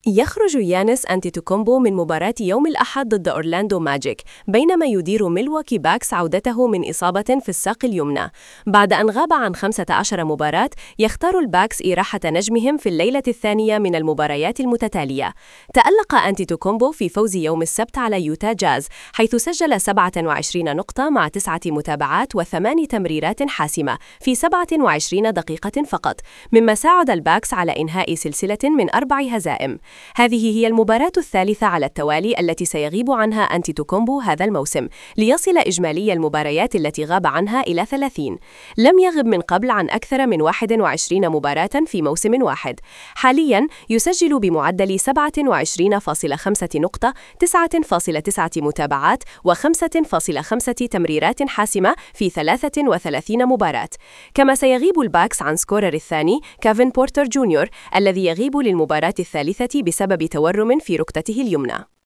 يخرج يانس أنتيتوكومبو من مباراة يوم الأحد ضد أورلاندو ماجيك، بينما يدير ميلواكي باكس عودته من إصابة في الساق اليمنى. بعد أن غاب عن 15 مباراة، يختار الباكس إراحة نجمهم في الليلة الثانية من المباريات المتتالية. تألق أنتيتوكومبو في فوز يوم السبت على يوتا جاز، حيث سجل 27 نقطة مع 9 متابعات و8 تمريرات حاسمة في 27 دقيقة فقط، مما ساعد الباكس على إنهاء سلسلة من 4 هزائم. هذه هي المباراة الثالثة على التوالي التي سيغيب عنها أنتيتوكومبو هذا الموسم، ليصل إجمالي المباريات التي غاب عنها إلى 30. لم يغب من قبل عن أكثر من 21 مباراة في موسم واحد. حالياً يسجل بمعدل 27.5 نقطة، 9.9 متابعات و5.5 تمريرات حاسمة في 33 مباراة. كما سيغيب الباكس عن سكورر الثاني كيفن بورتر جونيور، الذي يغيب للمباراة الثالثة بسبب تورم في ركبته اليمنى.